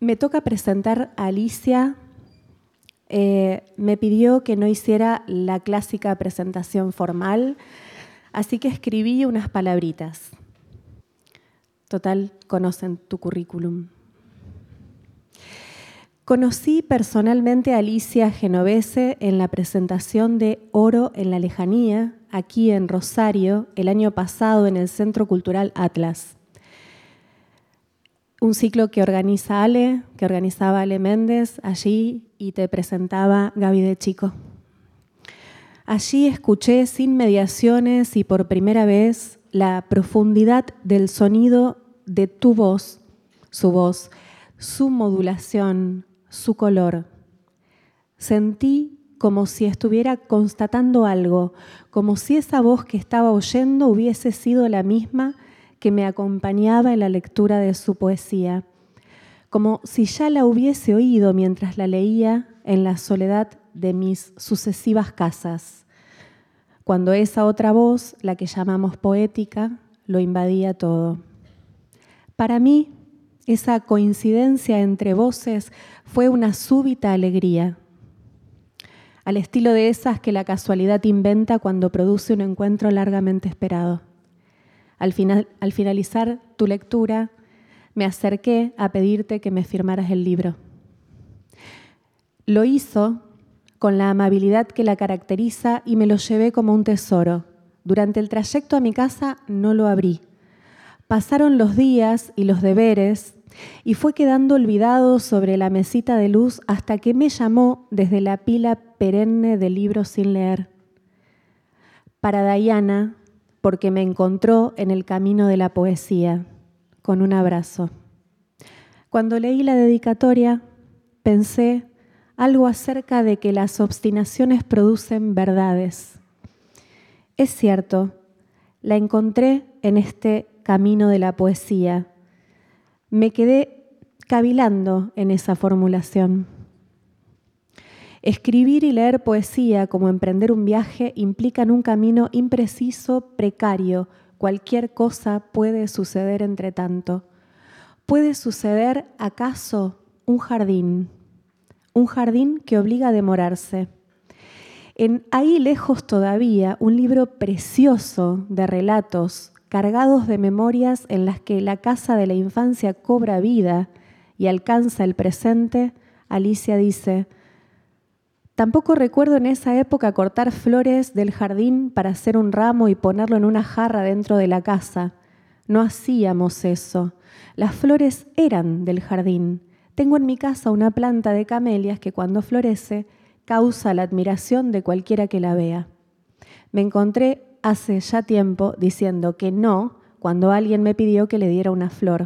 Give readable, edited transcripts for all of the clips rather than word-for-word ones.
Me toca presentar a Alicia. Me pidió que no hiciera la clásica presentación formal, así que escribí unas palabritas. Total, conocen tu currículum. Conocí personalmente a Alicia Genovese en la presentación de Oro en la Lejanía, aquí en Rosario, el año pasado en el Centro Cultural Atlas. Un ciclo que organizaba Ale Méndez allí y te presentaba Gaby de Chico. Allí escuché sin mediaciones y por primera vez la profundidad del sonido de tu voz, su modulación, su color. Sentí como si estuviera constatando algo, como si esa voz que estaba oyendo hubiese sido la misma que me acompañaba en la lectura de su poesía, como si ya la hubiese oído mientras la leía en la soledad de mis sucesivas casas, cuando esa otra voz, la que llamamos poética, lo invadía todo. Para mí, esa coincidencia entre voces fue una súbita alegría, al estilo de esas que la casualidad inventa cuando produce un encuentro largamente esperado. Al finalizar tu lectura, me acerqué a pedirte que me firmaras el libro. Lo hizo con la amabilidad que la caracteriza y me lo llevé como un tesoro. Durante el trayecto a mi casa no lo abrí. Pasaron los días y los deberes y fue quedando olvidado sobre la mesita de luz hasta que me llamó desde la pila perenne de libros sin leer. Para Diana, porque me encontró en el camino de la poesía, con un abrazo. Cuando leí la dedicatoria, pensé algo acerca de que las obstinaciones producen verdades. Es cierto, la encontré en este camino de la poesía. Me quedé cavilando en esa formulación. Escribir y leer poesía como emprender un viaje implican un camino impreciso, precario. Cualquier cosa puede suceder entre tanto. ¿Puede suceder acaso un jardín que obliga a demorarse? En Ahí lejos todavía, un libro precioso de relatos cargados de memorias en las que la casa de la infancia cobra vida y alcanza el presente, Alicia dice: tampoco recuerdo en esa época cortar flores del jardín para hacer un ramo y ponerlo en una jarra dentro de la casa. No hacíamos eso. Las flores eran del jardín. Tengo en mi casa una planta de camelias que cuando florece causa la admiración de cualquiera que la vea. Me encontré hace ya tiempo diciendo que no cuando alguien me pidió que le diera una flor.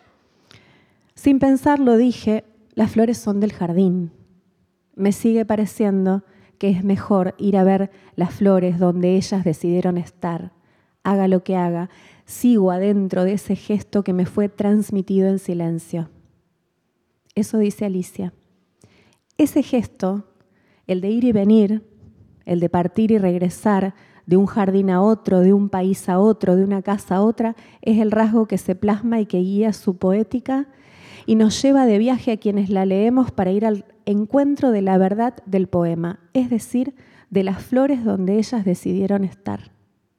Sin pensarlo dije: las flores son del jardín. Me sigue pareciendo que es mejor ir a ver las flores donde ellas decidieron estar. Haga lo que haga, sigo adentro de ese gesto que me fue transmitido en silencio. Eso dice Alicia. Ese gesto, el de ir y venir, el de partir y regresar de un jardín a otro, de un país a otro, de una casa a otra, es el rasgo que se plasma y que guía su poética y nos lleva de viaje a quienes la leemos para ir al encuentro de la verdad del poema, es decir, de las flores donde ellas decidieron estar.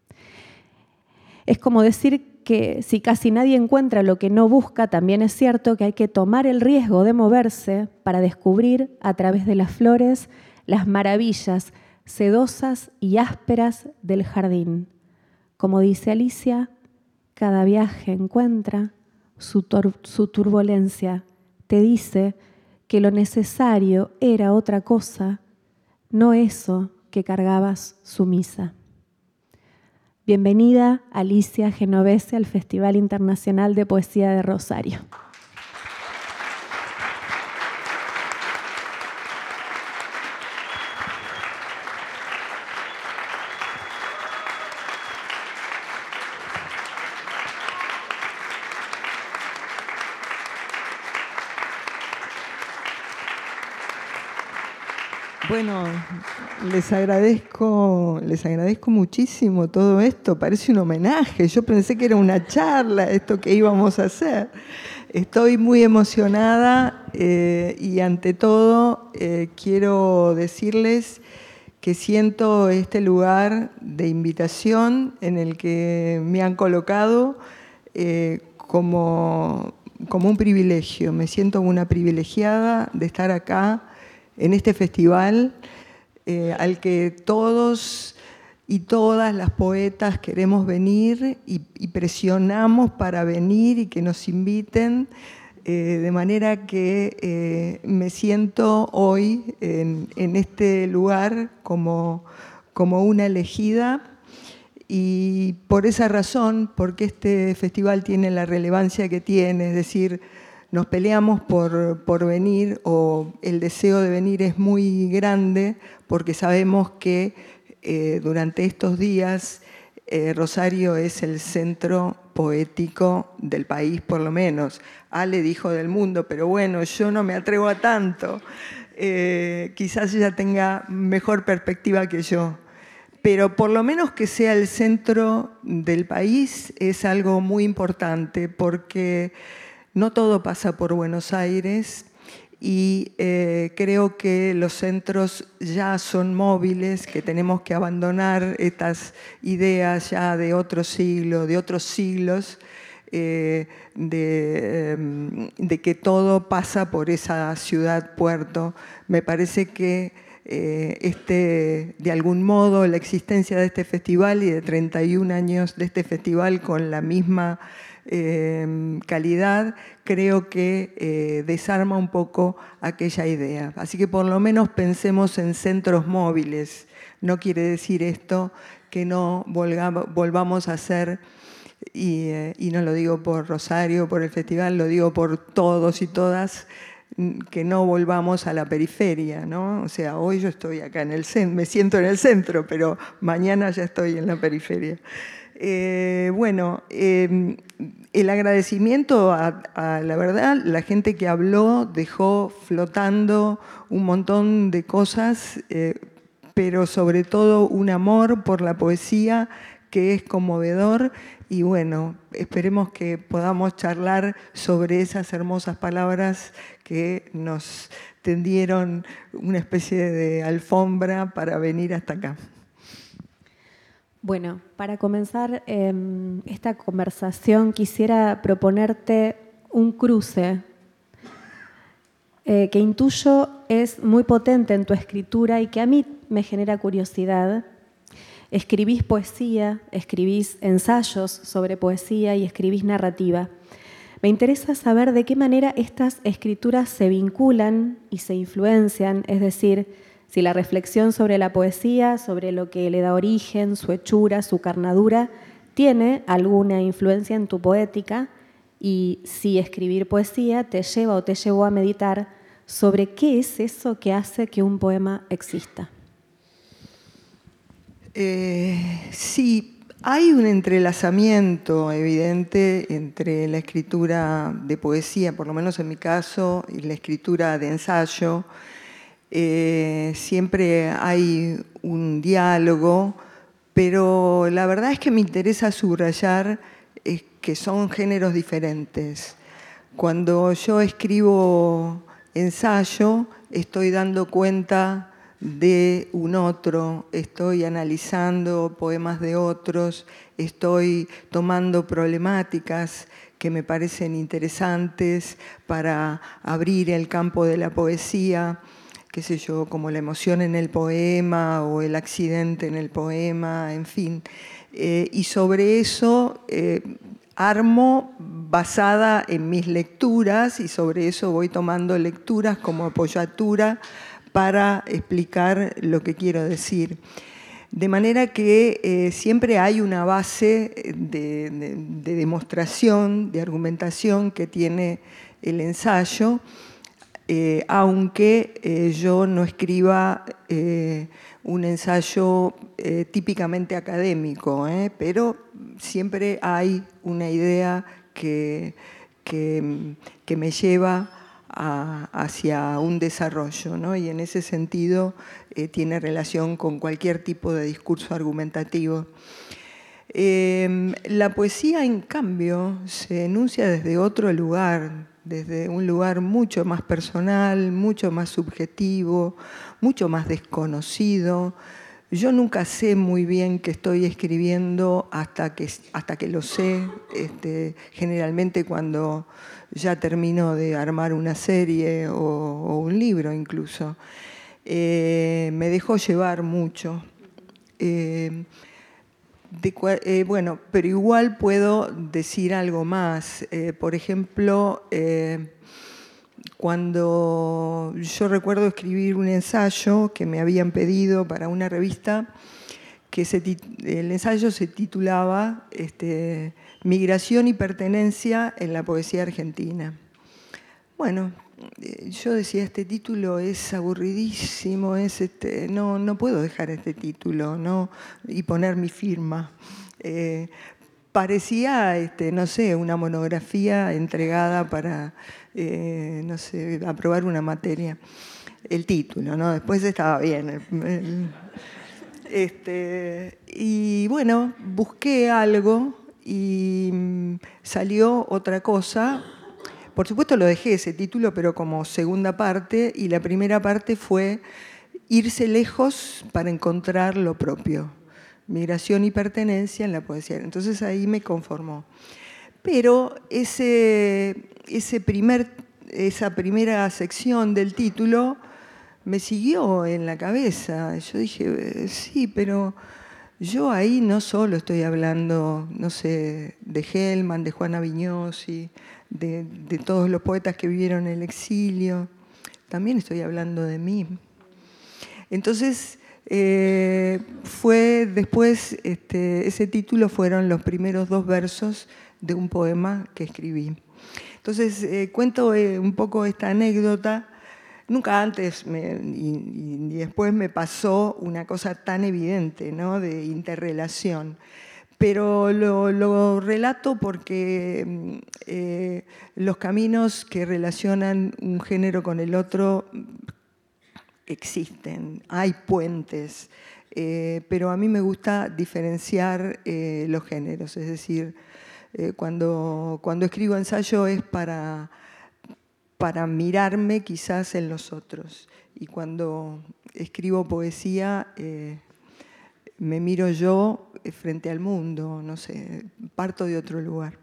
Es como decir que si casi nadie encuentra lo que no busca, también es cierto que hay que tomar el riesgo de moverse para descubrir a través de las flores las maravillas sedosas y ásperas del jardín. Como dice Alicia, cada viaje encuentra su turbulencia, te dice que lo necesario era otra cosa, no eso que cargabas sumisa. Bienvenida, Alicia Genovese, al Festival Internacional de Poesía de Rosario. Bueno, les agradezco muchísimo todo esto. Parece un homenaje. Yo pensé que era una charla esto que íbamos a hacer. Estoy muy emocionada y ante todo quiero decirles que siento este lugar de invitación en el que me han colocado como un privilegio. Me siento una privilegiada de estar acá en este festival al que todos y todas las poetas queremos venir y presionamos para venir y que nos inviten, de manera que me siento hoy en este lugar como una elegida, y por esa razón, porque este festival tiene la relevancia que tiene, es decir, nos peleamos por venir, o el deseo de venir es muy grande, porque sabemos que durante estos días Rosario es el centro poético del país, por lo menos. Ale dijo del mundo, pero bueno, yo no me atrevo a tanto. Quizás ella tenga mejor perspectiva que yo. Pero por lo menos que sea el centro del país es algo muy importante, porque no todo pasa por Buenos Aires, y creo que los centros ya son móviles, que tenemos que abandonar estas ideas ya de otro siglo, de otros siglos, de que todo pasa por esa ciudad puerto. Me parece que de algún modo la existencia de este festival y de 31 años de este festival con la misma calidad, creo que desarma un poco aquella idea. Así que por lo menos pensemos en centros móviles. No quiere decir esto que no volvamos a hacer, y no lo digo por Rosario, por el festival, lo digo por todos y todas, que no volvamos a la periferia, ¿no? O sea, hoy yo estoy acá en el centro, me siento en el centro, pero mañana ya estoy en la periferia. Bueno, el agradecimiento a la verdad, la gente que habló dejó flotando un montón de cosas, pero sobre todo un amor por la poesía que es conmovedor, y bueno, esperemos que podamos charlar sobre esas hermosas palabras que nos tendieron una especie de alfombra para venir hasta acá. Bueno, para comenzar esta conversación quisiera proponerte un cruce que intuyo es muy potente en tu escritura y que a mí me genera curiosidad. Escribís poesía, escribís ensayos sobre poesía y escribís narrativa. Me interesa saber de qué manera estas escrituras se vinculan y se influencian, es decir, si la reflexión sobre la poesía, sobre lo que le da origen, su hechura, su carnadura, tiene alguna influencia en tu poética, y si escribir poesía te lleva o te llevó a meditar sobre qué es eso que hace que un poema exista. Sí, hay un entrelazamiento evidente entre la escritura de poesía, por lo menos en mi caso, y la escritura de ensayo. Siempre hay un diálogo, pero la verdad es que me interesa subrayar que son géneros diferentes. Cuando yo escribo ensayo, estoy dando cuenta de un otro, estoy analizando poemas de otros, estoy tomando problemáticas que me parecen interesantes para abrir el campo de la poesía, qué sé yo, como la emoción en el poema o el accidente en el poema, en fin. Y sobre eso armo basada en mis lecturas, y sobre eso voy tomando lecturas como apoyatura para explicar lo que quiero decir. De manera que siempre hay una base de demostración, de argumentación que tiene el ensayo, aunque yo no escriba un ensayo típicamente académico, pero siempre hay una idea que me lleva hacia un desarrollo, ¿no? Y en ese sentido tiene relación con cualquier tipo de discurso argumentativo. La poesía, en cambio, se enuncia desde otro lugar, desde un lugar mucho más personal, mucho más subjetivo, mucho más desconocido. Yo nunca sé muy bien qué estoy escribiendo hasta que lo sé, generalmente cuando ya termino de armar una serie o un libro incluso. Me dejo llevar mucho. Bueno, pero igual puedo decir algo más. Por ejemplo, cuando yo recuerdo escribir un ensayo que me habían pedido para una revista, que el ensayo se titulaba Migración y pertenencia en la poesía argentina. Bueno, yo decía, este título es aburridísimo, no puedo dejar este título, ¿no? Y poner mi firma. Parecía, no sé, una monografía entregada para, no sé, aprobar una materia. El título, ¿no? Después estaba bien. Y bueno, busqué algo y salió otra cosa. Por supuesto lo dejé ese título, pero como segunda parte, y la primera parte fue irse lejos para encontrar lo propio. Migración y pertenencia en la poesía. Entonces ahí me conformó. Pero esa primera sección del título me siguió en la cabeza. Yo dije, sí, pero yo ahí no solo estoy hablando, no sé, de Hellman, de Juana Viñosi, de todos los poetas que vivieron el exilio, también estoy hablando de mí. Entonces, fue después, ese título fueron los primeros 2 versos de un poema que escribí. Entonces, cuento un poco esta anécdota. Nunca antes y después me pasó una cosa tan evidente, ¿no? De interrelación. Pero lo relato porque los caminos que relacionan un género con el otro existen, hay puentes, pero a mí me gusta diferenciar los géneros, es decir, cuando escribo ensayo es para mirarme quizás en los otros, y cuando escribo poesía me miro yo frente al mundo, no sé, parto de otro lugar.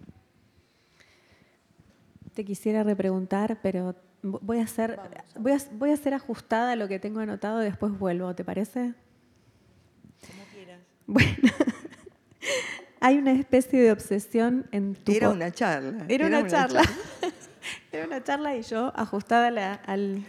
Te quisiera repreguntar, pero voy a ser ajustada a lo que tengo anotado, después vuelvo, ¿te parece? Como quieras. Bueno, hay una especie de obsesión en tu... Era una charla. Era una charla. Era una charla y yo ajustada al...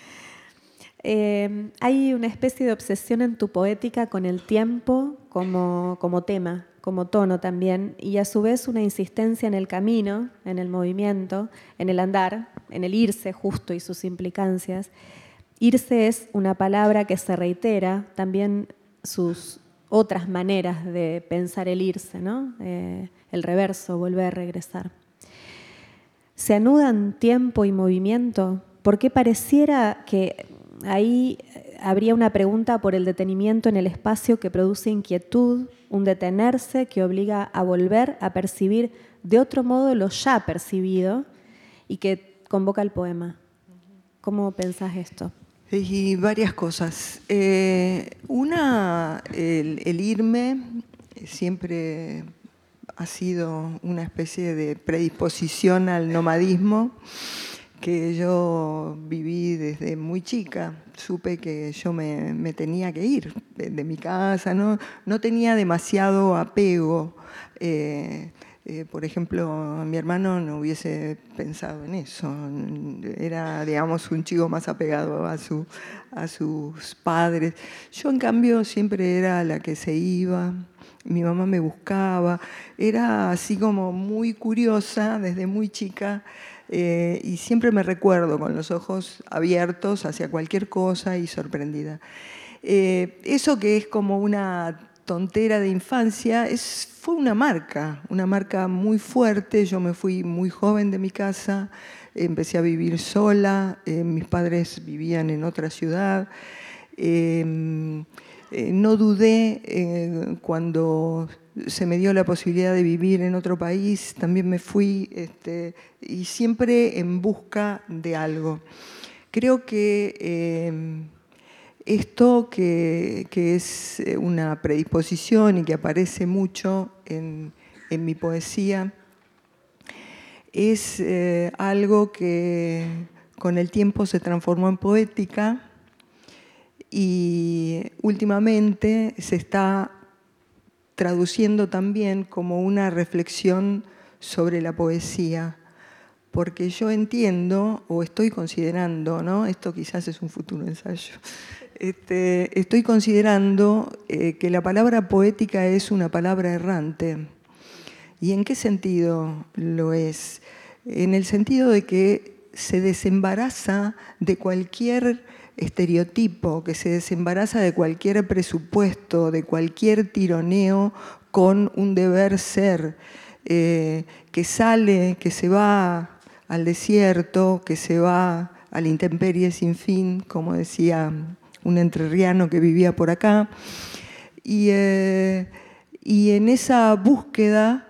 hay una especie de obsesión en tu poética con el tiempo como tema, como tono también, y a su vez una insistencia en el camino, en el movimiento, en el andar, en el irse justo y sus implicancias. Irse es una palabra que se reitera, también sus otras maneras de pensar el irse, ¿no? El reverso, volver, regresar. ¿Se anudan tiempo y movimiento? Porque pareciera que ahí habría una pregunta por el detenimiento en el espacio que produce inquietud, un detenerse que obliga a volver a percibir de otro modo lo ya percibido y que convoca el poema. ¿Cómo pensás esto? Y varias cosas. Una, el irme siempre ha sido una especie de predisposición al nomadismo que yo viví desde muy chica. Supe que yo me tenía que ir de mi casa, no tenía demasiado apego. Por ejemplo, mi hermano no hubiese pensado en eso. Era, digamos, un chico más apegado a sus padres. Yo, en cambio, siempre era la que se iba. Mi mamá me buscaba. Era así como muy curiosa desde muy chica. Y siempre me recuerdo con los ojos abiertos hacia cualquier cosa y sorprendida. Eso que es como una tontera de infancia, fue una marca muy fuerte. Yo me fui muy joven de mi casa, empecé a vivir sola, mis padres vivían en otra ciudad. no dudé cuando se me dio la posibilidad de vivir en otro país, también me fui, y siempre en busca de algo. Creo que esto que es una predisposición y que aparece mucho en mi poesía, es algo que con el tiempo se transformó en poética y últimamente se está traduciendo también como una reflexión sobre la poesía, porque yo entiendo, o estoy considerando, ¿no? Esto quizás es un futuro ensayo, estoy considerando que la palabra poética es una palabra errante. ¿Y en qué sentido lo es? En el sentido de que se desembaraza de cualquier estereotipo, que se desembaraza de cualquier presupuesto, de cualquier tironeo con un deber ser, que sale, que se va al desierto, que se va a la intemperie sin fin, como decía un entrerriano que vivía por acá. Y en esa búsqueda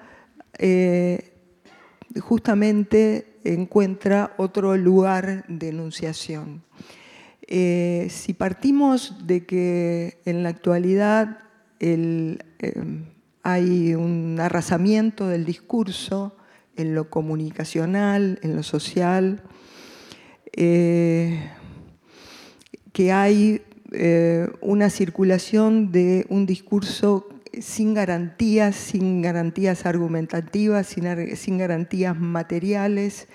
justamente encuentra otro lugar de enunciación. Si partimos de que en la actualidad hay un arrasamiento del discurso en lo comunicacional, en lo social, que hay una circulación de un discurso sin garantías argumentativas, sin garantías materiales,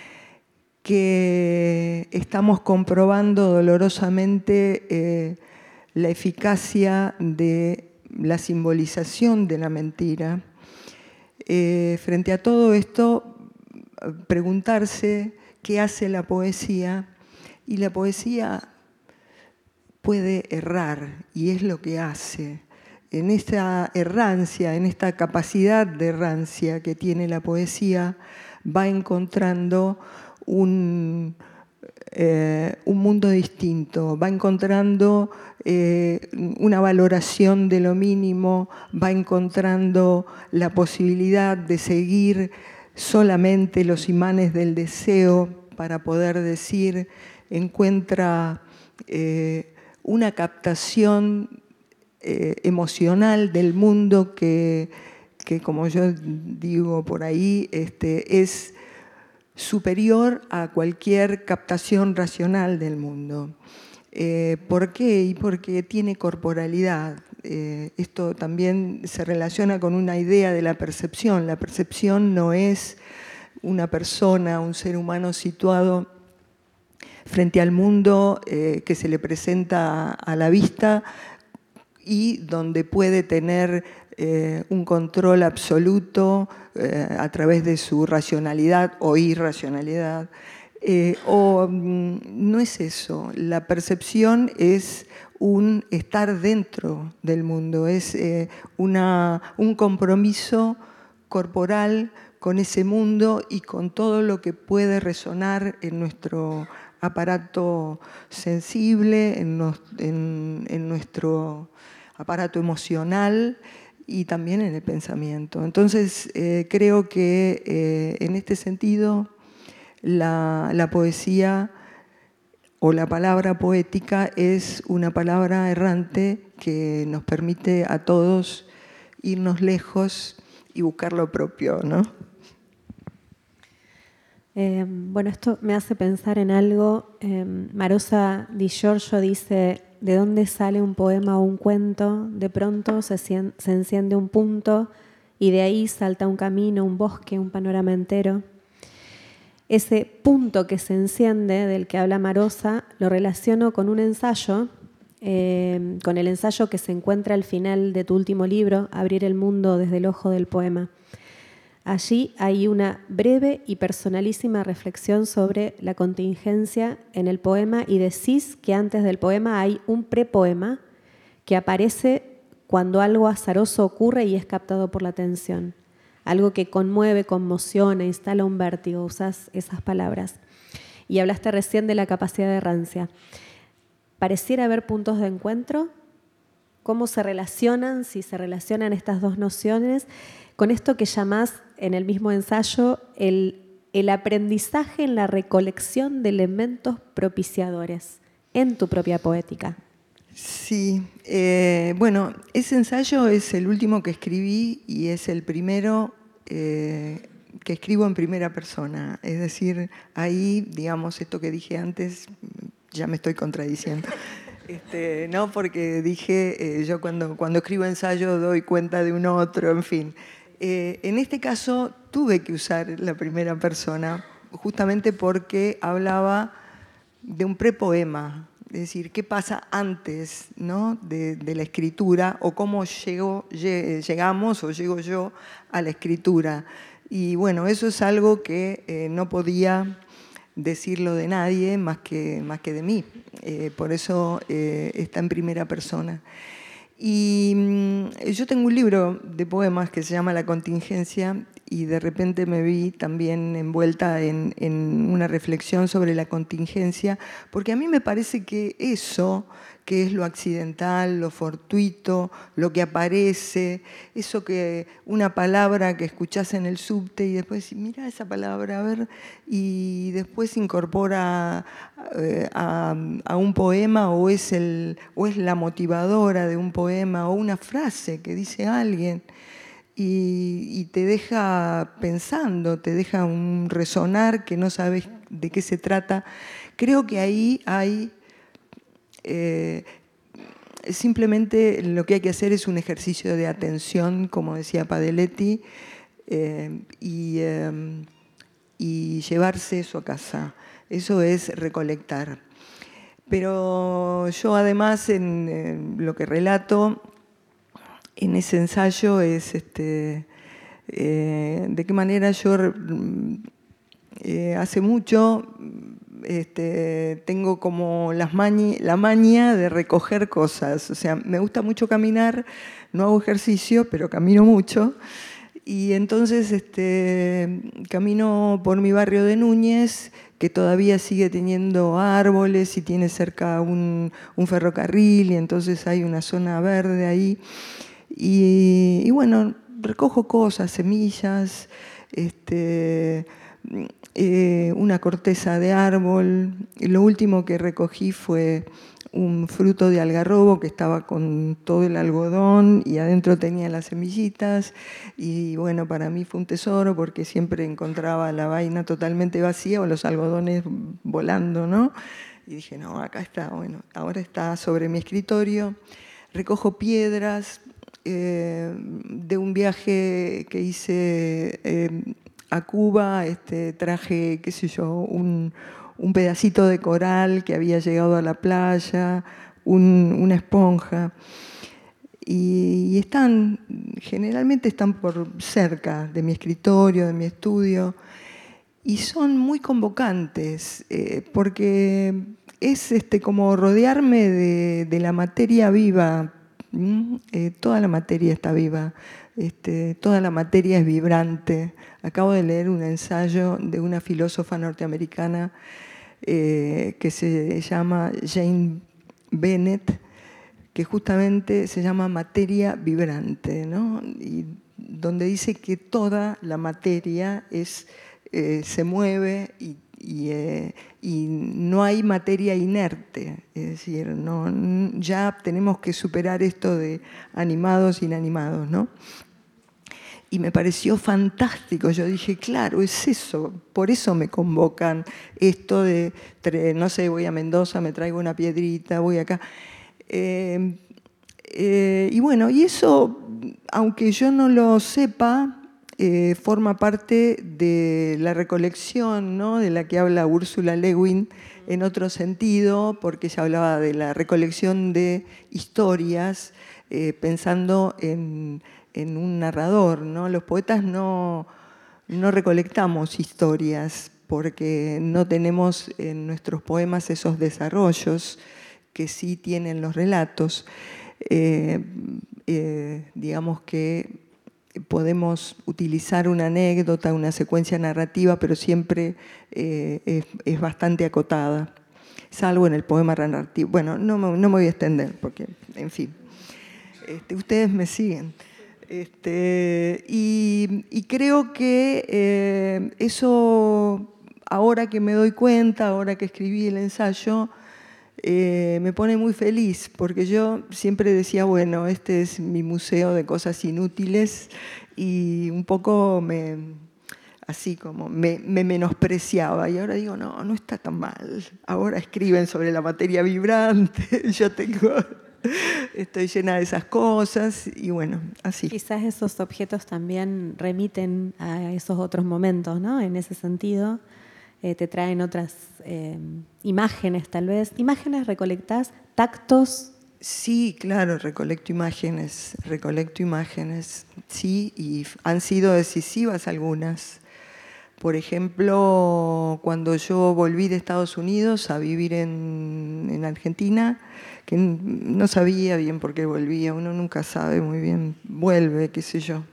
que estamos comprobando dolorosamente la eficacia de la simbolización de la mentira. Frente a todo esto, preguntarse qué hace la poesía, y la poesía puede errar, y es lo que hace. En esta errancia, en esta capacidad de errancia que tiene la poesía, va encontrando un mundo distinto, va encontrando una valoración de lo mínimo, va encontrando la posibilidad de seguir solamente los imanes del deseo para poder decir, encuentra una captación emocional del mundo que, como yo digo por ahí, es superior a cualquier captación racional del mundo. ¿Por qué? Y porque tiene corporalidad. Esto también se relaciona con una idea de la percepción. La percepción no es una persona, un ser humano situado frente al mundo que se le presenta a la vista y donde puede tener un control absoluto a través de su racionalidad o irracionalidad. No es eso. La percepción es un estar dentro del mundo, es un compromiso corporal con ese mundo y con todo lo que puede resonar en nuestro aparato sensible, en nuestro aparato emocional y también en el pensamiento. Entonces, creo que en este sentido la poesía o la palabra poética es una palabra errante que nos permite a todos irnos lejos y buscar lo propio, ¿no? Bueno, esto me hace pensar en algo. Marosa Di Giorgio dice: ¿de dónde sale un poema o un cuento? De pronto se enciende un punto y de ahí salta un camino, un bosque, un panorama entero. Ese punto que se enciende, del que habla Marosa, lo relaciono con un ensayo, con el ensayo que se encuentra al final de tu último libro, Abrir el mundo desde el ojo del poema. Allí hay una breve y personalísima reflexión sobre la contingencia en el poema y decís que antes del poema hay un prepoema que aparece cuando algo azaroso ocurre y es captado por la atención. Algo que conmueve, conmociona, instala un vértigo, usás esas palabras. Y hablaste recién de la capacidad de errancia. Pareciera haber puntos de encuentro cómo se relacionan, si se relacionan estas dos nociones, con esto que llamás en el mismo ensayo el aprendizaje en la recolección de elementos propiciadores en tu propia poética. Sí, bueno, ese ensayo es el último que escribí y es el primero que escribo en primera persona. Es decir, ahí, digamos, esto que dije antes, ya me estoy contradiciendo. No, porque dije, yo cuando escribo ensayo doy cuenta de un otro, en fin. En este caso tuve que usar la primera persona, justamente porque hablaba de un prepoema. Es decir, qué pasa antes, ¿no?, de la escritura, o cómo llegamos o llego yo a la escritura. Y bueno, eso es algo que no podía decirlo de nadie más que de mí. Por eso está en primera persona. Y yo tengo un libro de poemas que se llama La Contingencia, y de repente me vi también envuelta en una reflexión sobre la contingencia, porque a mí me parece que eso, que es lo accidental, lo fortuito, lo que aparece, eso que una palabra que escuchás en el subte y después decís, mira esa palabra, a ver, y después se incorpora a un poema, o es la motivadora de un poema, o una frase que dice alguien, y te deja pensando, te deja un resonar que no sabes de qué se trata. Creo que ahí hay, simplemente lo que hay que hacer es un ejercicio de atención, como decía Padeletti, y llevarse eso a casa. Eso es recolectar. Pero yo además en lo que relato en ese ensayo es de qué manera yo hace mucho tengo como la maña de recoger cosas. O sea, me gusta mucho caminar, no hago ejercicio, pero camino mucho. Y entonces camino por mi barrio de Núñez, que todavía sigue teniendo árboles y tiene cerca un ferrocarril, y entonces hay una zona verde ahí. Y bueno, recojo cosas, semillas, una corteza de árbol. Y lo último que recogí fue un fruto de algarrobo que estaba con todo el algodón y adentro tenía las semillitas, y bueno, para mí fue un tesoro porque siempre encontraba la vaina totalmente vacía o los algodones volando, ¿no? Y dije, no, acá está, bueno, ahora está sobre mi escritorio. Recojo piedras de un viaje que hice a Cuba, traje, qué sé yo, un pedacito de coral que había llegado a la playa, una esponja, y generalmente están por cerca de mi escritorio, de mi estudio, y son muy convocantes, porque es como rodearme de la materia viva. Toda la materia está viva, toda la materia es vibrante. Acabo de leer un ensayo de una filósofa norteamericana que se llama Jane Bennett, que justamente se llama Materia Vibrante, ¿no? Y donde dice que toda la materia se mueve y no hay materia inerte. Es decir, ya tenemos que superar esto de animados, inanimados, ¿no? Y me pareció fantástico. Yo dije, claro, es eso, por eso me convocan esto de, no sé, voy a Mendoza, me traigo una piedrita, voy acá. Y bueno, y eso, aunque yo no lo sepa, forma parte de la recolección, ¿no?, de la que habla Ursula Le Guin en otro sentido, porque ella hablaba de la recolección de historias, pensando en un narrador, ¿no? Los poetas no recolectamos historias porque no tenemos en nuestros poemas esos desarrollos que sí tienen los relatos. Digamos que podemos utilizar una anécdota, una secuencia narrativa, pero siempre es bastante acotada, salvo en el poema narrativo. Bueno, no me voy a extender porque, en fin. Ustedes me siguen. Y creo que eso, ahora que me doy cuenta, ahora que escribí el ensayo, me pone muy feliz, porque yo siempre decía, bueno, este es mi museo de cosas inútiles, y un poco así como me menospreciaba, y ahora digo, no, no está tan mal. Ahora escriben sobre la materia vibrante, yo estoy llena de esas cosas, y bueno, así. Quizás esos objetos también remiten a esos otros momentos, ¿no? En ese sentido, te traen otras imágenes, tal vez. ¿Imágenes recolectás? ¿Tactos? Sí, claro, recolecto imágenes, sí, y han sido decisivas algunas. Por ejemplo, cuando yo volví de Estados Unidos a vivir en Argentina, que no sabía bien por qué volvía, uno nunca sabe muy bien, vuelve, qué sé yo.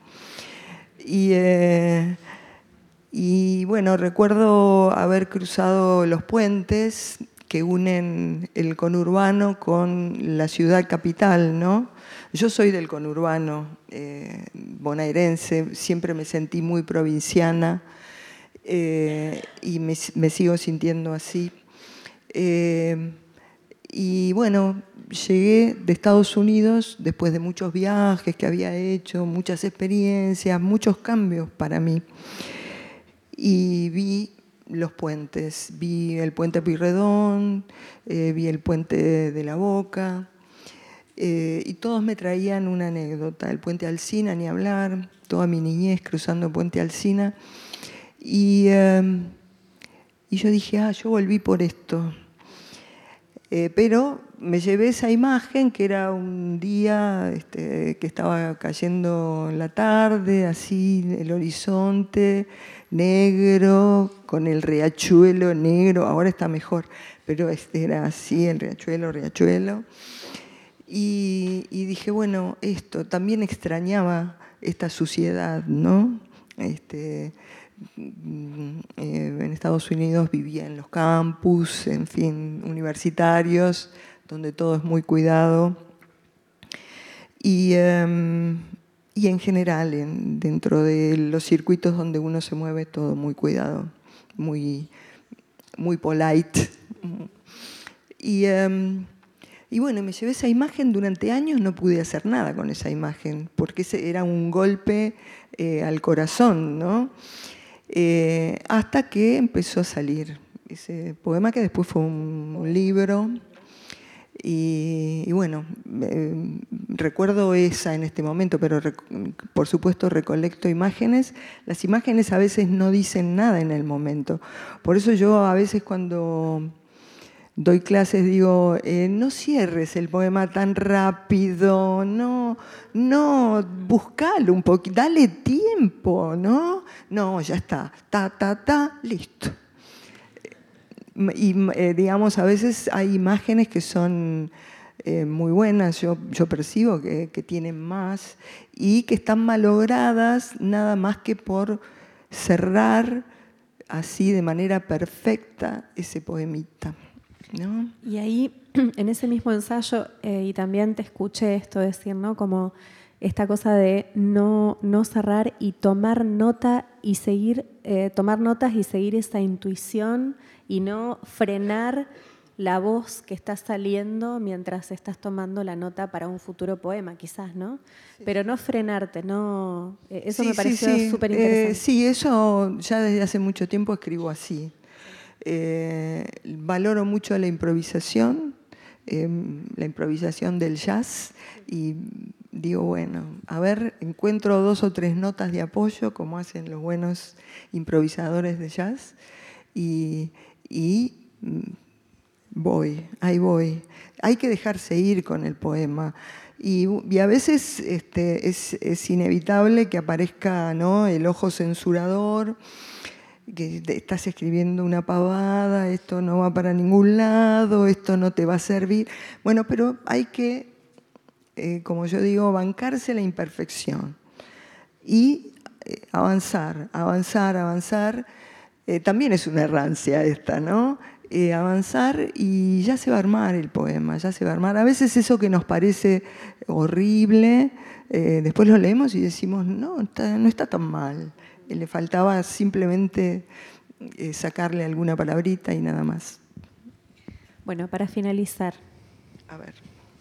Y bueno, recuerdo haber cruzado los puentes que unen el conurbano con la ciudad capital, ¿no? Yo soy del conurbano bonaerense, siempre me sentí muy provinciana, y me sigo sintiendo así. Y bueno, llegué de Estados Unidos después de muchos viajes que había hecho, muchas experiencias, muchos cambios para mí. Y vi los puentes, vi el puente Pueyrredón, vi el puente de la Boca, y todos me traían una anécdota. El puente Alsina, ni hablar, toda mi niñez cruzando el puente Alsina. Y yo dije, yo volví por esto. Pero me llevé esa imagen, que era un día que estaba cayendo en la tarde, así el horizonte negro, con el riachuelo negro, ahora está mejor, pero era así, el riachuelo. Y dije, bueno, esto, también extrañaba esta suciedad, ¿no? En Estados Unidos vivía en los campus, en fin, universitarios, donde todo es muy cuidado. Y en general, dentro de los circuitos donde uno se mueve, todo muy cuidado, muy, muy polite. Y bueno, me llevé esa imagen durante años, no pude hacer nada con esa imagen, porque ese era un golpe al corazón, ¿no? Hasta que empezó a salir ese poema, que después fue un libro. Y bueno, recuerdo esa en este momento, pero por supuesto recolecto imágenes. Las imágenes a veces no dicen nada en el momento. Por eso yo a veces cuando doy clases digo, no cierres el poema tan rápido, no, buscalo un poquito, dale tiempo, ¿no? No, ya está, listo. Y digamos, a veces hay imágenes que son muy buenas, yo percibo que tienen más, y que están malogradas nada más que por cerrar así de manera perfecta ese poemita, ¿no? Y ahí, en ese mismo ensayo, y también te escuché esto decir, ¿no? Como esta cosa de no cerrar y tomar nota y seguir, tomar notas y seguir esa intuición y no frenar la voz que está saliendo mientras estás tomando la nota para un futuro poema, quizás, ¿no? Sí. Pero no frenarte, no. Eso sí, me pareció súper interesante. Sí, eso ya desde hace mucho tiempo escribo así. Valoro mucho la improvisación del jazz, y digo, bueno, a ver, encuentro 2 o 3 notas de apoyo, como hacen los buenos improvisadores de jazz, y ahí voy. Hay que dejarse ir con el poema. Y a veces es inevitable que aparezca, ¿no?, el ojo censurador, que estás escribiendo una pavada, esto no va para ningún lado, esto no te va a servir. Bueno, pero hay que, como yo digo, bancarse la imperfección y avanzar. También es una errancia esta, ¿no? avanzar y ya se va a armar el poema, ya se va a armar. A veces eso que nos parece horrible, después lo leemos y decimos, no está tan mal. Le faltaba simplemente sacarle alguna palabrita y nada más. Bueno, para finalizar. A ver.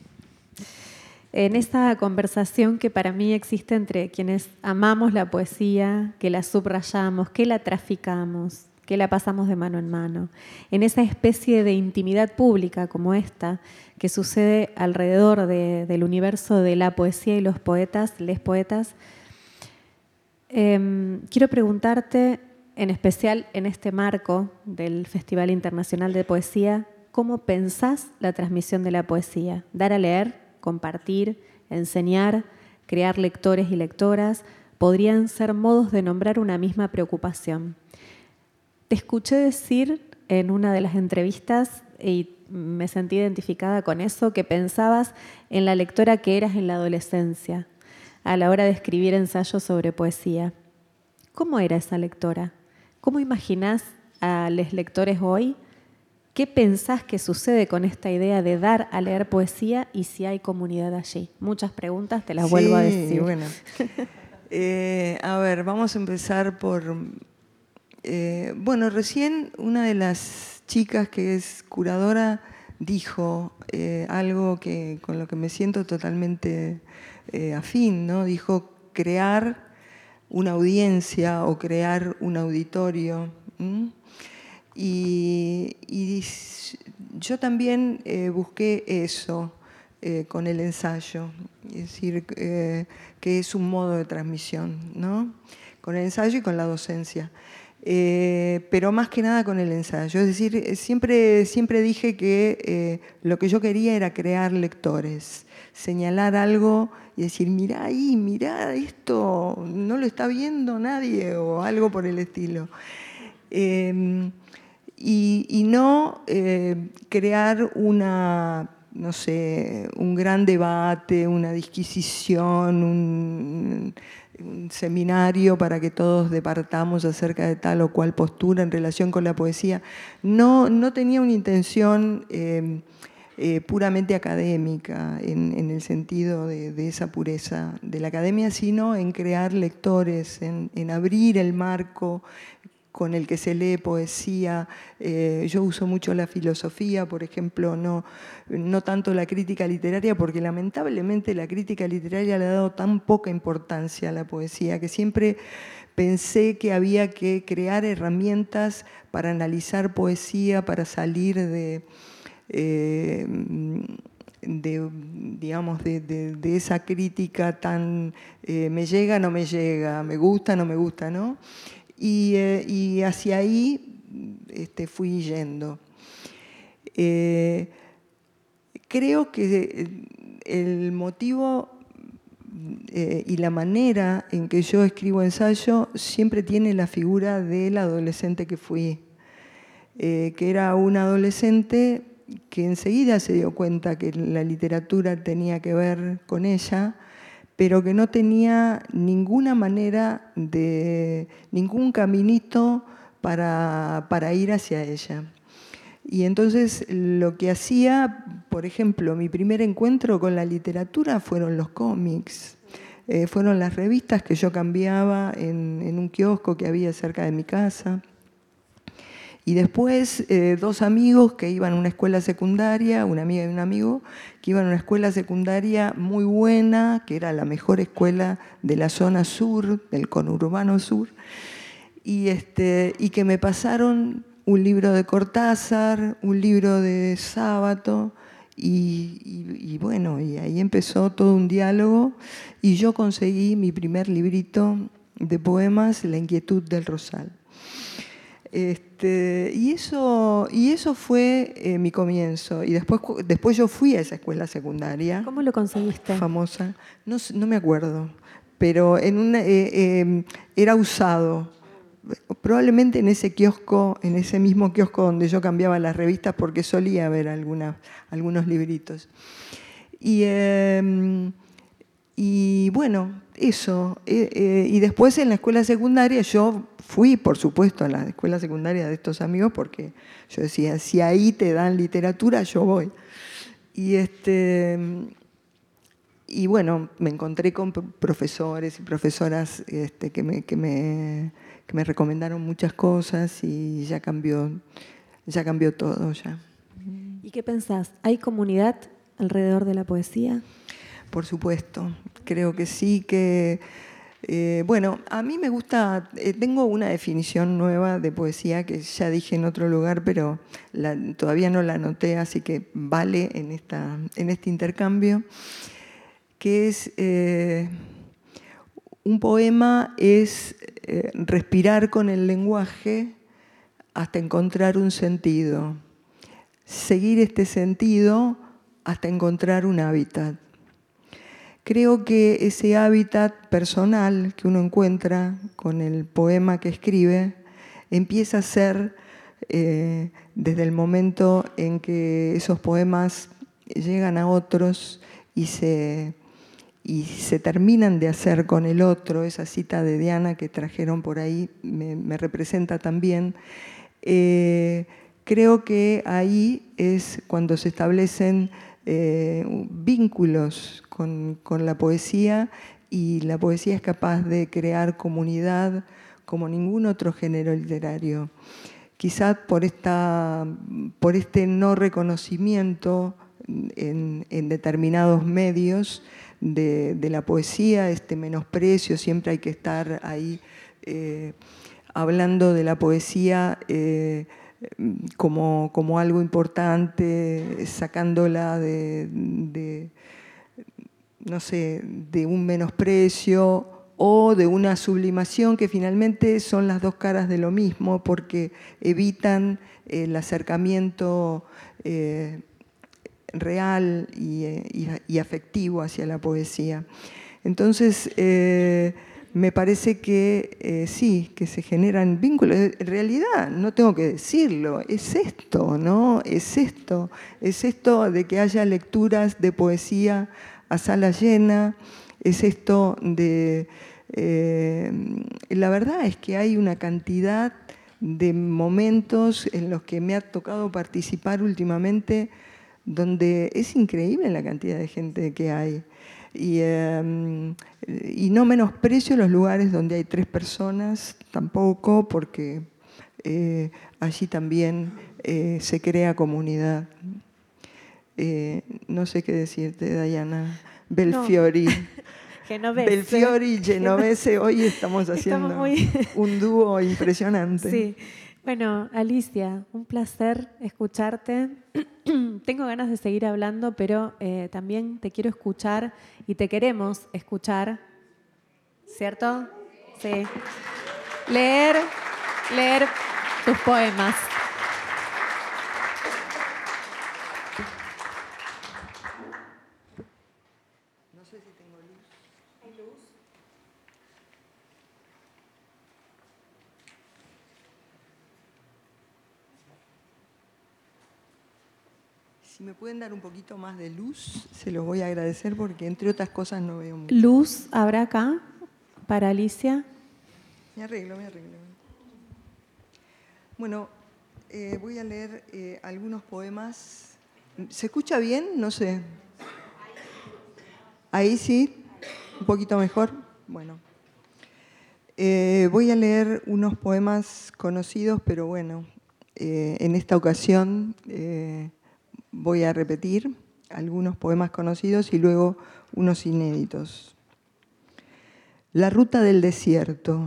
En esta conversación que para mí existe entre quienes amamos la poesía, que la subrayamos, que la traficamos, que la pasamos de mano en mano, en esa especie de intimidad pública como esta, que sucede alrededor del universo de la poesía y los poetas, les poetas, quiero preguntarte, en especial en este marco del Festival Internacional de Poesía, ¿cómo pensás la transmisión de la poesía? ¿Dar a leer, compartir, enseñar, crear lectores y lectoras? Podrían ser modos de nombrar una misma preocupación. Te escuché decir en una de las entrevistas, y me sentí identificada con eso, que pensabas en la lectora que eras en la adolescencia, a la hora de escribir ensayos sobre poesía. ¿Cómo era esa lectora? ¿Cómo imaginás a los lectores hoy? ¿Qué pensás que sucede con esta idea de dar a leer poesía y si hay comunidad allí? Muchas preguntas, te las vuelvo a decir. Bueno. A ver, vamos a empezar por... bueno, recién una de las chicas que es curadora dijo algo con lo que me siento totalmente afín, ¿no? Dijo crear una audiencia o crear un auditorio. Y yo también busqué eso con el ensayo, es decir, que es un modo de transmisión, ¿no? Con el ensayo y con la docencia. Pero más que nada con el ensayo. Es decir, siempre dije que lo que yo quería era crear lectores, señalar algo y decir, mirá ahí, mirá esto, no lo está viendo nadie, o algo por el estilo. Y no crear no sé, un gran debate, una disquisición, un seminario para que todos departamos acerca de tal o cual postura en relación con la poesía. No tenía una intención puramente académica en el sentido de esa pureza de la academia, sino en crear lectores, en abrir el marco con el que se lee poesía. Yo uso mucho la filosofía, por ejemplo, no tanto la crítica literaria, porque lamentablemente la crítica literaria le ha dado tan poca importancia a la poesía, que siempre pensé que había que crear herramientas para analizar poesía, para salir digamos, de esa crítica tan me llega, no me llega, me gusta, no me gusta, ¿no? Y hacia ahí fui yendo. Creo que el motivo y la manera en que yo escribo ensayo siempre tiene la figura del adolescente que fui, que era un adolescente que enseguida se dio cuenta que la literatura tenía que ver con ella, pero que no tenía ninguna manera ningún caminito para ir hacia ella. Y entonces lo que hacía, por ejemplo, mi primer encuentro con la literatura fueron los cómics, fueron las revistas que yo cambiaba en un kiosco que había cerca de mi casa. Y después dos amigos que iban a una escuela secundaria, una amiga y un amigo, que iban a una escuela secundaria muy buena, que era la mejor escuela de la zona sur, del conurbano sur, y que me pasaron un libro de Cortázar, un libro de Sábato, y bueno, y ahí empezó todo un diálogo, y yo conseguí mi primer librito de poemas, La inquietud del rosal. Y eso fue mi comienzo. Y después yo fui a esa escuela secundaria. ¿Cómo lo conseguiste? Famosa. No me acuerdo, pero era usado. Probablemente en ese kiosco, en ese mismo kiosco donde yo cambiaba las revistas, porque solía haber algunos libritos. Y bueno, eso. Y después en la escuela secundaria, yo fui, por supuesto, a la escuela secundaria de estos amigos porque yo decía, si ahí te dan literatura, yo voy. Y, y bueno, me encontré con profesores y profesoras que me recomendaron muchas cosas y ya cambió todo ya. ¿Y qué pensás? ¿Hay comunidad alrededor de la poesía? Por supuesto, creo que sí, que bueno, a mí me gusta, tengo una definición nueva de poesía que ya dije en otro lugar, pero todavía no la anoté, así que vale en este intercambio, que es un poema es respirar con el lenguaje hasta encontrar un sentido, seguir este sentido hasta encontrar un hábitat. Creo que ese hábitat personal que uno encuentra con el poema que escribe empieza a ser desde el momento en que esos poemas llegan a otros y se terminan de hacer con el otro. Esa cita de Diana que trajeron por ahí me representa también. Creo que ahí es cuando se establecen vínculos con la poesía, y la poesía es capaz de crear comunidad como ningún otro género literario. Quizás por este no reconocimiento en determinados medios de la poesía, este menosprecio, siempre hay que estar ahí hablando de la poesía como algo importante, sacándola no sé, de un menosprecio o de una sublimación, que finalmente son las dos caras de lo mismo, porque evitan el acercamiento real y afectivo hacia la poesía. Entonces, me parece que sí, que se generan vínculos. En realidad, no tengo que decirlo, es esto, ¿no? Es esto de que haya lecturas de poesía a sala llena, es esto de... la verdad es que hay una cantidad de momentos en los que me ha tocado participar últimamente donde es increíble la cantidad de gente que hay. Y no menosprecio los lugares donde hay 3 personas, tampoco, porque allí también se crea comunidad. No sé qué decirte, Dayana. Belfiori. No. Genovese. Belfiori y Genovese, hoy estamos haciendo un dúo impresionante. Sí. Bueno, Alicia, un placer escucharte. Tengo ganas de seguir hablando, pero también te quiero escuchar y te queremos escuchar, ¿cierto? Sí. Leer tus poemas. No sé si tengo luz. ¿Hay luz? Si me pueden dar un poquito más de luz, se los voy a agradecer porque, entre otras cosas, no veo mucho. ¿Luz habrá acá para Alicia? Me arreglo. Bueno, voy a leer algunos poemas. ¿Se escucha bien? No sé. Ahí sí, un poquito mejor. Bueno. Voy a leer unos poemas conocidos, pero bueno, en esta ocasión voy a repetir algunos poemas conocidos y luego unos inéditos. La ruta del desierto.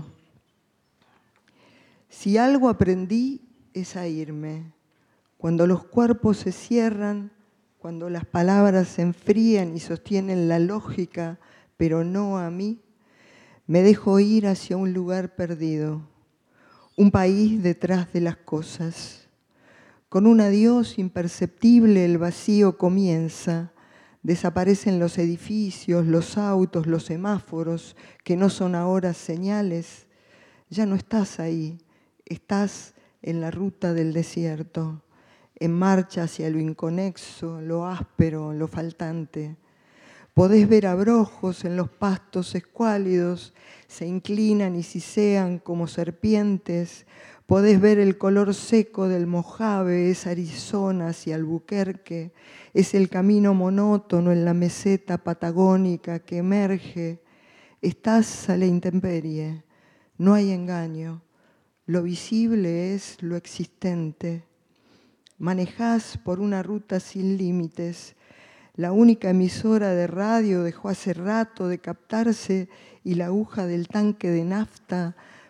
Si algo aprendí es a irme. Cuando los cuerpos se cierran, cuando las palabras se enfrían y sostienen la lógica, pero no a mí, me dejo ir hacia un lugar perdido, un país detrás de las cosas. Con un adiós imperceptible el vacío comienza. Desaparecen los edificios, los autos, los semáforos, que no son ahora señales. Ya no estás ahí, estás en la ruta del desierto, en marcha hacia lo inconexo, lo áspero, lo faltante. Podés ver abrojos en los pastos escuálidos, se inclinan y sisean como serpientes. Podés ver el color seco del Mojave, es Arizona hacia Albuquerque, es el camino monótono en la meseta patagónica que emerge. Estás a la intemperie, no hay engaño, lo visible es lo existente. Manejás por una ruta sin límites. La única emisora de radio dejó hace rato de captarse y la aguja del tanque de nafta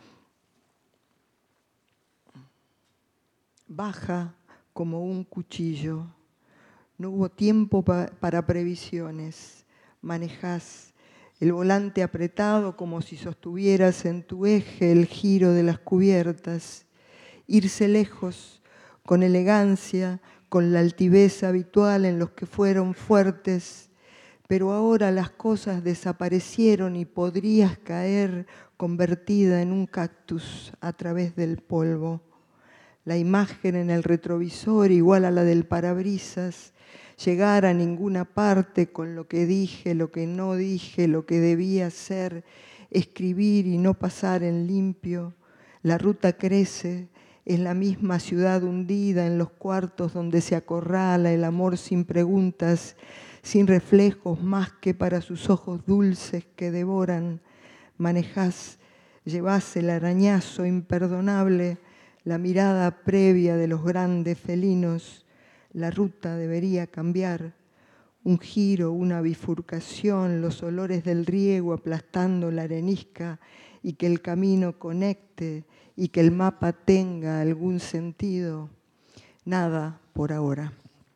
baja como un cuchillo. No hubo tiempo para previsiones. Manejás el volante apretado como si sostuvieras en tu eje el giro de las cubiertas. Irse lejos, con elegancia, con la altivez habitual en los que fueron fuertes, pero ahora las cosas desaparecieron y podrías caer convertida en un cactus a través del polvo. La imagen en el retrovisor igual a la del parabrisas, llegar a ninguna parte con lo que dije, lo que no dije, lo que debía ser, escribir y no pasar en limpio. La ruta crece, es la misma ciudad hundida en los cuartos donde se acorrala el amor sin preguntas, sin reflejos más que para sus ojos dulces que devoran. Manejás, llevás el arañazo imperdonable, la mirada previa de los grandes felinos. La ruta debería cambiar. Un giro, una bifurcación, los olores del riego aplastando la arenisca y que el camino conecte y que el mapa tenga algún sentido. Nada por ahora.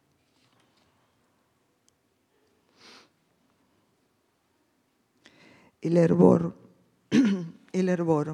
El hervor. El hervor.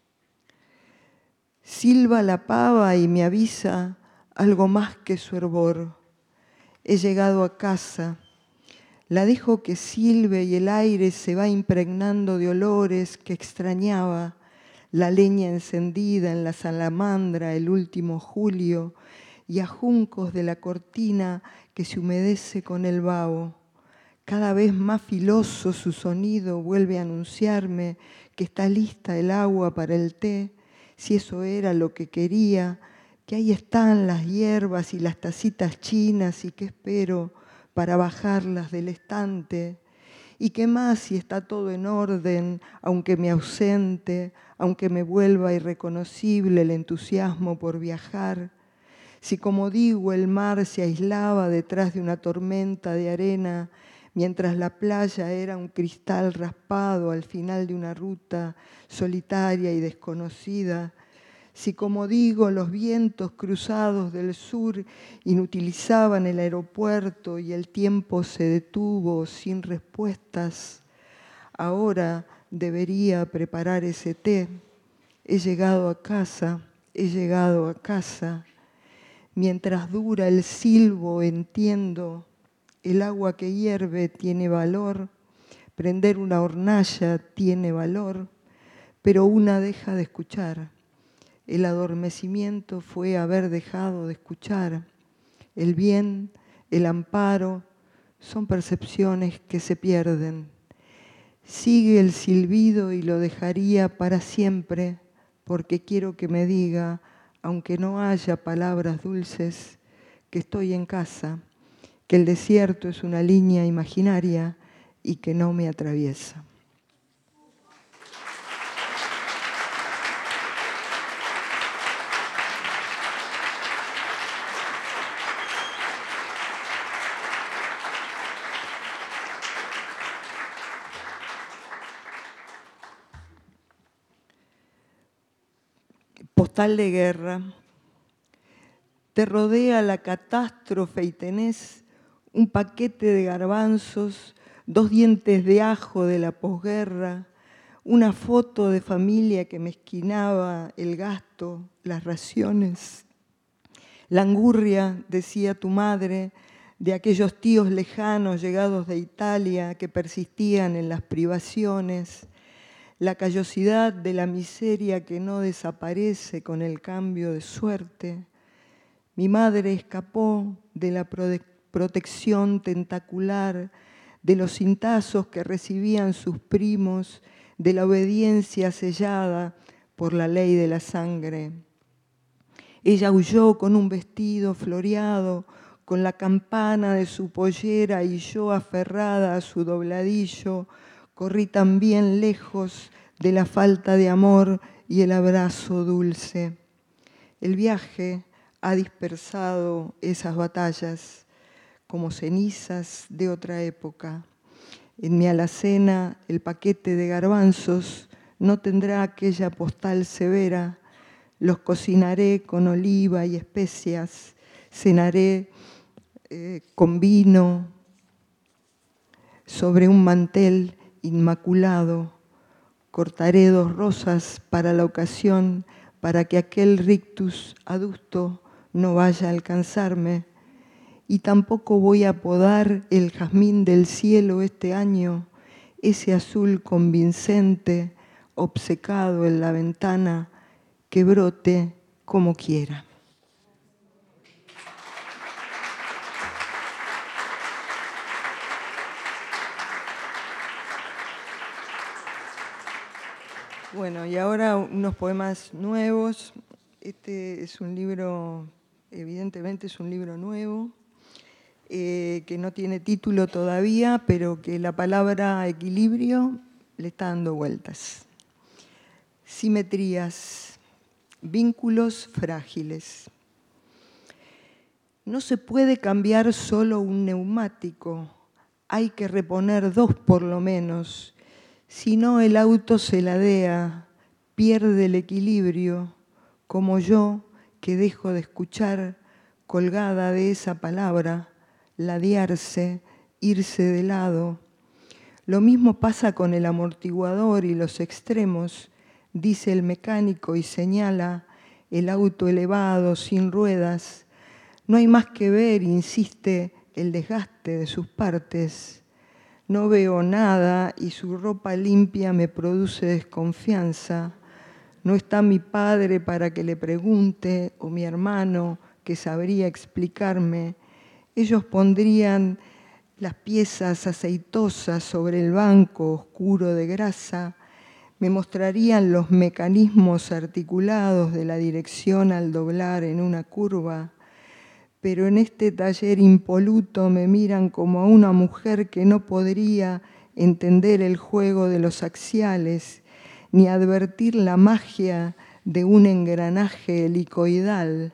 Silba la pava y me avisa algo más que su hervor. He llegado a casa. La dejo que silbe y el aire se va impregnando de olores que extrañaba. La leña encendida en la salamandra el último julio y a juncos de la cortina que se humedece con el vaho. Cada vez más filoso su sonido vuelve a anunciarme que está lista el agua para el té, si eso era lo que quería, que ahí están las hierbas y las tacitas chinas y que espero para bajarlas del estante. ¿Y qué más si está todo en orden, aunque me ausente, aunque me vuelva irreconocible el entusiasmo por viajar? Si como digo el mar se aislaba detrás de una tormenta de arena, mientras la playa era un cristal raspado al final de una ruta solitaria y desconocida, si como digo los vientos cruzados del sur inutilizaban el aeropuerto y el tiempo se detuvo sin respuestas, ahora debería preparar ese té. He llegado a casa, he llegado a casa. Mientras dura el silbo entiendo, el agua que hierve tiene valor, prender una hornalla tiene valor, pero una deja de escuchar. El adormecimiento fue haber dejado de escuchar. El bien, el amparo, son percepciones que se pierden. Sigue el silbido y lo dejaría para siempre, porque quiero que me diga, aunque no haya palabras dulces, que estoy en casa, que el desierto es una línea imaginaria y que no me atraviesa. Postal de guerra. Te rodea la catástrofe y tenés un paquete de garbanzos, 2 dientes de ajo de la posguerra, una foto de familia que mezquinaba el gasto, las raciones. La angurria, decía tu madre, de aquellos tíos lejanos llegados de Italia que persistían en las privaciones, la callosidad de la miseria que no desaparece con el cambio de suerte. Mi madre escapó de la protección tentacular de los cintazos que recibían sus primos, de la obediencia sellada por la ley de la sangre. Ella huyó con un vestido floreado, con la campana de su pollera, y yo, aferrada a su dobladillo, corrí también lejos de la falta de amor y el abrazo dulce. El viaje ha dispersado esas batallas como cenizas de otra época. En mi alacena el paquete de garbanzos no tendrá aquella postal severa. Los cocinaré con oliva y especias, cenaré con vino sobre un mantel inmaculado. Cortaré 2 rosas para la ocasión, para que aquel rictus adusto no vaya a alcanzarme. Y tampoco voy a podar el jazmín del cielo este año, ese azul convincente, obcecado en la ventana, que brote como quiera. Bueno, y ahora unos poemas nuevos. Este es un libro, evidentemente es un libro nuevo, que no tiene título todavía, pero que la palabra equilibrio le está dando vueltas. Simetrías, vínculos frágiles. No se puede cambiar solo un neumático, hay que reponer 2 por lo menos. Si no, el auto se ladea, pierde el equilibrio, como yo que dejo de escuchar, colgada de esa palabra, ladearse, irse de lado. Lo mismo pasa con el amortiguador y los extremos, dice el mecánico y señala el auto elevado, sin ruedas. No hay más que ver, insiste, el desgaste de sus partes. No veo nada y su ropa limpia me produce desconfianza. No está mi padre para que le pregunte, o mi hermano que sabría explicarme. Ellos pondrían las piezas aceitosas sobre el banco oscuro de grasa, me mostrarían los mecanismos articulados de la dirección al doblar en una curva, pero en este taller impoluto me miran como a una mujer que no podría entender el juego de los axiales, ni advertir la magia de un engranaje helicoidal.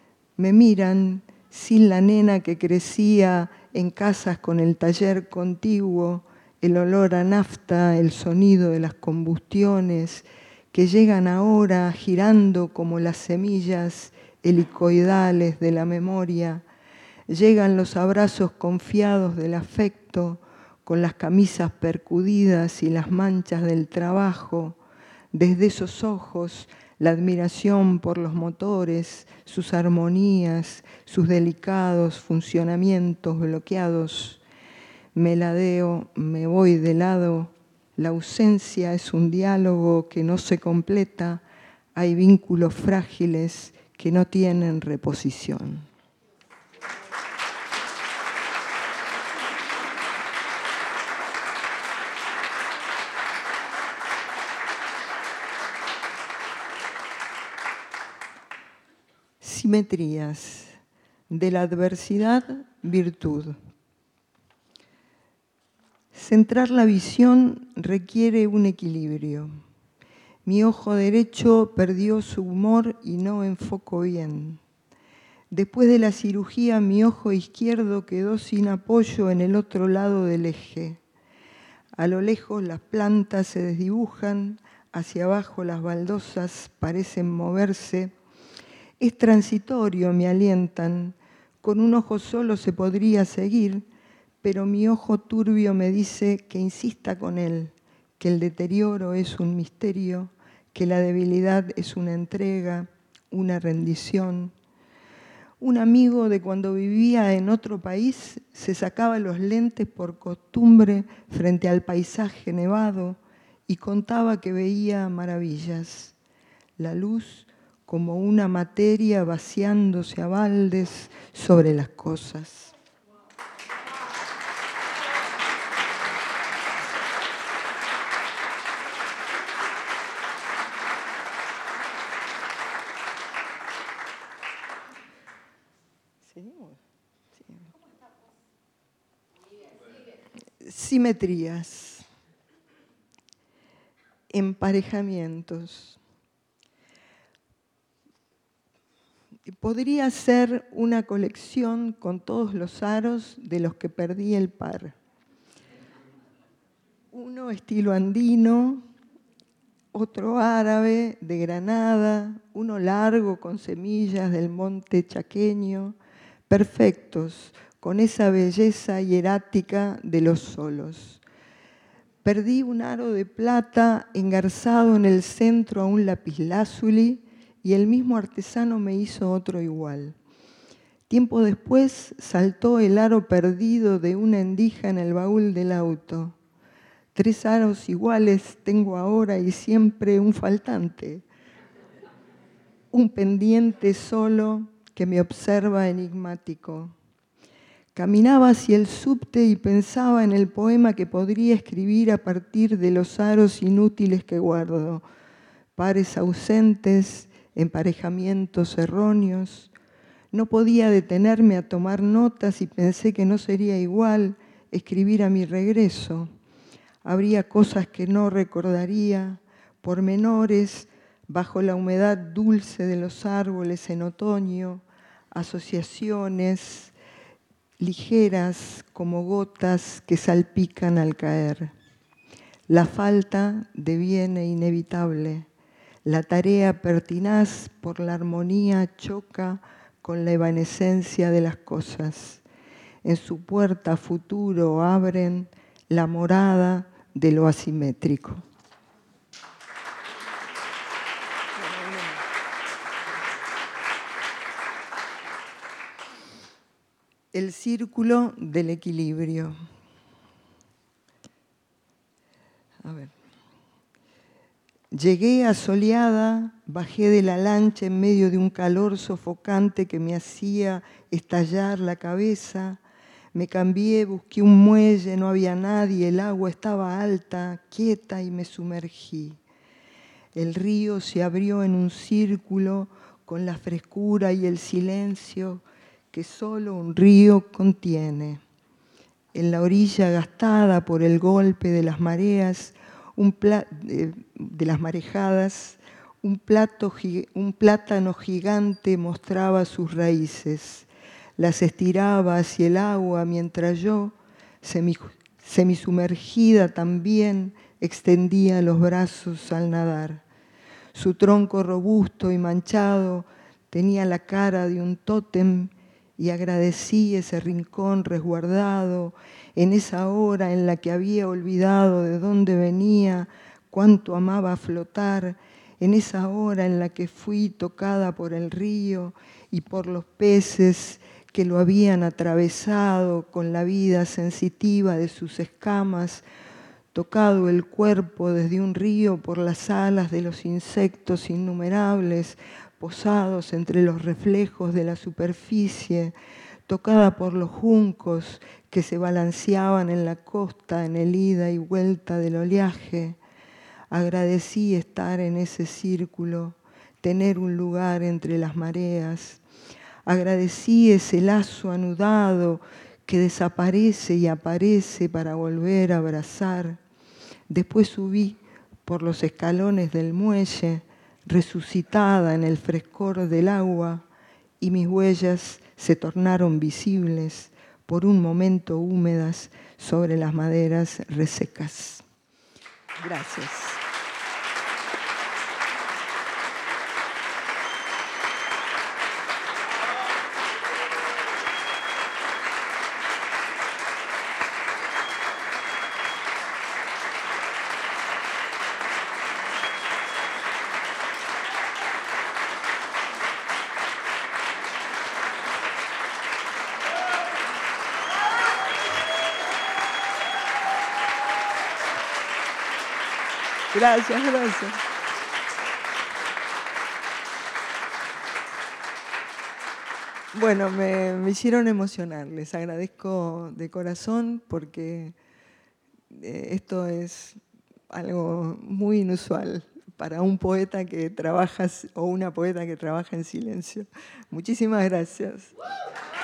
Me miran sin la nena que crecía en casas con el taller contiguo, el olor a nafta, el sonido de las combustiones, que llegan ahora girando como las semillas helicoidales de la memoria. Llegan los abrazos confiados del afecto, con las camisas percudidas y las manchas del trabajo. Desde esos ojos, la admiración por los motores, sus armonías, sus delicados funcionamientos bloqueados. Me ladeo, me voy de lado. La ausencia es un diálogo que no se completa. Hay vínculos frágiles que no tienen reposición. Simetrías. De la adversidad, virtud. Centrar la visión requiere un equilibrio. Mi ojo derecho perdió su humor y no enfoco bien. Después de la cirugía, mi ojo izquierdo quedó sin apoyo en el otro lado del eje. A lo lejos las plantas se desdibujan, hacia abajo las baldosas parecen moverse. Es transitorio, me alientan. Con un ojo solo se podría seguir, pero mi ojo turbio me dice que insista con él, que el deterioro es un misterio, que la debilidad es una entrega, una rendición. Un amigo de cuando vivía en otro país se sacaba los lentes por costumbre frente al paisaje nevado y contaba que veía maravillas. La luz como una materia vaciándose a baldes sobre las cosas. Simetrías, emparejamientos. Podría ser una colección con todos los aros de los que perdí el par. Uno estilo andino, otro árabe de Granada, uno largo con semillas del monte chaqueño, perfectos, con esa belleza hierática de los solos. Perdí un aro de plata engarzado en el centro a un lapislázuli y el mismo artesano me hizo otro igual. Tiempo después saltó el aro perdido de una endija en el baúl del auto. 3 aros iguales tengo ahora y siempre un faltante. Un pendiente solo que me observa enigmático. Caminaba hacia el subte y pensaba en el poema que podría escribir a partir de los aros inútiles que guardo. Pares ausentes, emparejamientos erróneos. No podía detenerme a tomar notas y pensé que no sería igual escribir a mi regreso. Habría cosas que no recordaría, pormenores bajo la humedad dulce de los árboles en otoño, asociaciones ligeras como gotas que salpican al caer. La falta deviene inevitable. La tarea pertinaz por la armonía choca con la evanescencia de las cosas. En su puerta futuro abren la morada de lo asimétrico. El círculo del equilibrio. A ver. Llegué asoleada, bajé de la lancha en medio de un calor sofocante que me hacía estallar la cabeza. Me cambié, busqué un muelle, no había nadie, el agua estaba alta, quieta y me sumergí. El río se abrió en un círculo con la frescura y el silencio que solo un río contiene. En la orilla gastada por el golpe de las mareas, de las marejadas, un plátano gigante mostraba sus raíces. Las estiraba hacia el agua mientras yo, semisumergida también, extendía los brazos al nadar. Su tronco robusto y manchado tenía la cara de un tótem y agradecí ese rincón resguardado en esa hora en la que había olvidado de dónde venía, cuánto amaba flotar, en esa hora en la que fui tocada por el río y por los peces que lo habían atravesado con la vida sensitiva de sus escamas, tocado el cuerpo desde un río por las alas de los insectos innumerables, posados entre los reflejos de la superficie, tocada por los juncos que se balanceaban en la costa en el ida y vuelta del oleaje. Agradecí estar en ese círculo, tener un lugar entre las mareas. Agradecí ese lazo anudado que desaparece y aparece para volver a abrazar. Después subí por los escalones del muelle, resucitada en el frescor del agua, y mis huellas se tornaron visibles, por un momento húmedas, sobre las maderas resecas. Gracias. Gracias, gracias. Bueno, me hicieron emocionar. Les agradezco de corazón porque esto es algo muy inusual para un poeta que trabaja o una poeta que trabaja en silencio. Muchísimas gracias.